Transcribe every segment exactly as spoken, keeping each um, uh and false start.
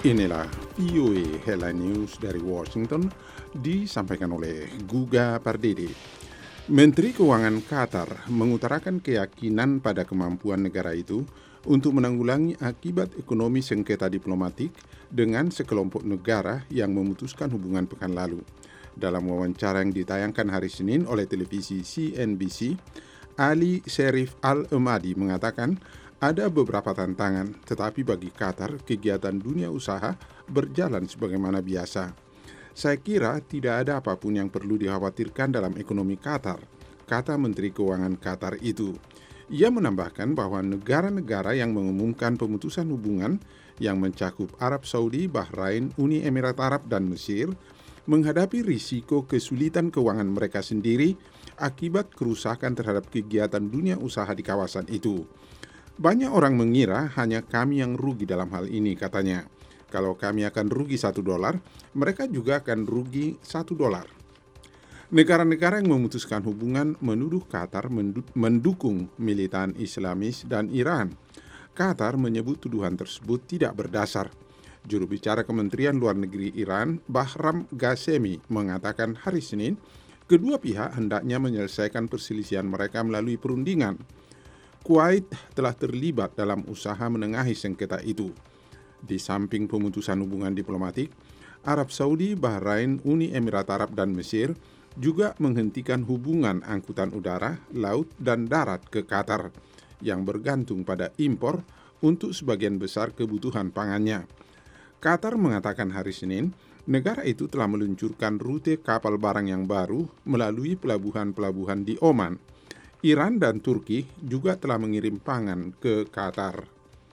Inilah V O A Headline News dari Washington, disampaikan oleh Guga Pardede. Menteri Keuangan Qatar mengutarakan keyakinan pada kemampuan negara itu untuk menanggulangi akibat ekonomi sengketa diplomatik dengan sekelompok negara yang memutuskan hubungan pekan lalu. Dalam wawancara yang ditayangkan hari Senin oleh televisi C N B C, Ali Sherif Al-Emadi mengatakan ada beberapa tantangan, tetapi bagi Qatar, kegiatan dunia usaha berjalan sebagaimana biasa. Saya kira tidak ada apapun yang perlu dikhawatirkan dalam ekonomi Qatar, kata Menteri Keuangan Qatar itu. Ia menambahkan bahwa negara-negara yang mengumumkan pemutusan hubungan yang mencakup Arab Saudi, Bahrain, Uni Emirat Arab, dan Mesir menghadapi risiko kesulitan keuangan mereka sendiri akibat kerusakan terhadap kegiatan dunia usaha di kawasan itu. Banyak orang mengira hanya kami yang rugi dalam hal ini, katanya. Kalau kami akan rugi satu dolar, mereka juga akan rugi satu dolar. Negara-negara yang memutuskan hubungan menuduh Qatar mendukung militan Islamis dan Iran. Qatar menyebut tuduhan tersebut tidak berdasar. Juru bicara Kementerian Luar Negeri Iran, Bahram Ghasemi, mengatakan hari Senin, kedua pihak hendaknya menyelesaikan perselisihan mereka melalui perundingan. Kuwait telah terlibat dalam usaha menengahi sengketa itu. Di samping pemutusan hubungan diplomatik, Arab Saudi, Bahrain, Uni Emirat Arab, dan Mesir juga menghentikan hubungan angkutan udara, laut, dan darat ke Qatar yang bergantung pada impor untuk sebagian besar kebutuhan pangannya. Qatar mengatakan hari Senin, negara itu telah meluncurkan rute kapal barang yang baru melalui pelabuhan-pelabuhan di Oman. Iran dan Turki juga telah mengirim pangan ke Qatar.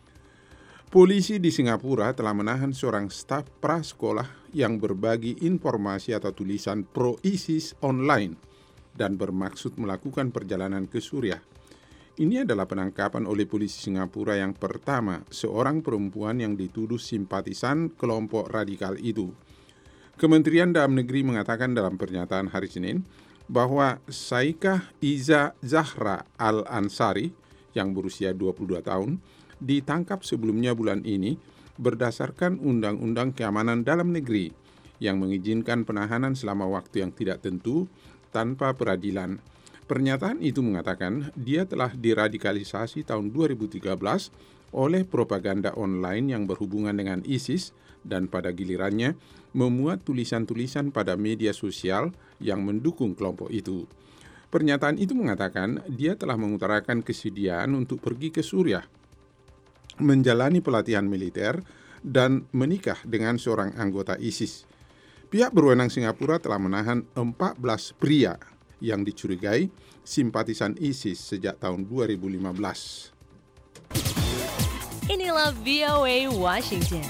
Polisi di Singapura telah menahan seorang staf prasekolah yang berbagi informasi atau tulisan pro-ISIS online dan bermaksud melakukan perjalanan ke Suriah. Ini adalah penangkapan oleh polisi Singapura yang pertama seorang perempuan yang dituduh simpatisan kelompok radikal itu. Kementerian Dalam Negeri mengatakan dalam pernyataan hari Senin bahwa Saikah Iza Zahra Al-Ansari yang berusia dua puluh dua tahun ditangkap sebelumnya bulan ini berdasarkan Undang-Undang Keamanan Dalam Negeri yang mengizinkan penahanan selama waktu yang tidak tentu tanpa peradilan. Pernyataan itu mengatakan dia telah diradikalisasi tahun dua ribu tiga belas oleh propaganda online yang berhubungan dengan ISIS dan pada gilirannya memuat tulisan-tulisan pada media sosial yang mendukung kelompok itu. Pernyataan itu mengatakan dia telah mengutarakan kesediaan untuk pergi ke Suriah, menjalani pelatihan militer, dan menikah dengan seorang anggota ISIS. Pihak berwenang Singapura telah menahan empat belas pria yang dicurigai simpatisan ISIS sejak tahun dua ribu lima belas. Inilah V O A Washington.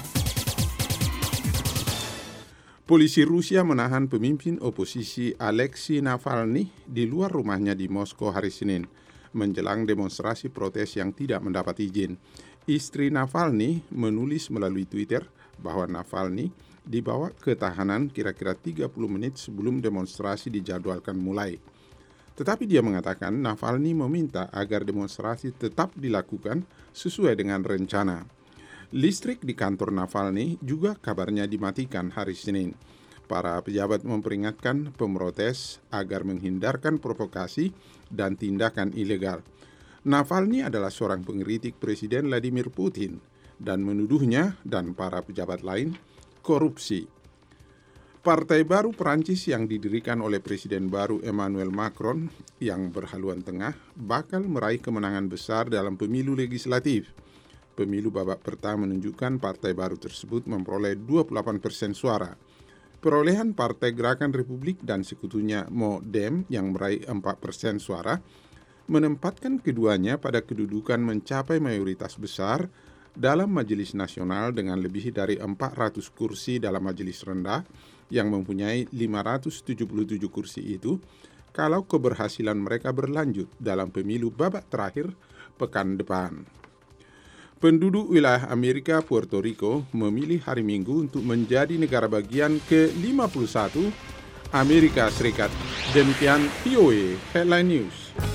Polisi Rusia menahan pemimpin oposisi Alexei Navalny di luar rumahnya di Moskow hari Senin, menjelang demonstrasi protes yang tidak mendapat izin. Istri Navalny menulis melalui Twitter bahwa Navalny dibawa ke tahanan kira-kira tiga puluh menit sebelum demonstrasi dijadwalkan mulai. Tetapi dia mengatakan Navalny meminta agar demonstrasi tetap dilakukan sesuai dengan rencana. Listrik di kantor Navalny juga kabarnya dimatikan hari Senin. Para pejabat memperingatkan pemrotes agar menghindarkan provokasi dan tindakan ilegal. Navalny adalah seorang pengkritik Presiden Vladimir Putin dan menuduhnya dan para pejabat lain korupsi. Partai baru Perancis yang didirikan oleh Presiden baru Emmanuel Macron yang berhaluan tengah bakal meraih kemenangan besar dalam pemilu legislatif. Pemilu babak pertama menunjukkan partai baru tersebut memperoleh dua puluh delapan persen suara. Perolehan Partai Gerakan Republik dan sekutunya Modem yang meraih empat persen suara menempatkan keduanya pada kedudukan mencapai mayoritas besar dalam Majelis Nasional dengan lebih dari empat ratus kursi dalam Majelis Rendah yang mempunyai lima ratus tujuh puluh tujuh kursi itu kalau keberhasilan mereka berlanjut dalam pemilu babak terakhir pekan depan. Penduduk wilayah Amerika Puerto Rico memilih hari Minggu untuk menjadi negara bagian ke lima puluh satu Amerika Serikat. Demikian V O A Headline News.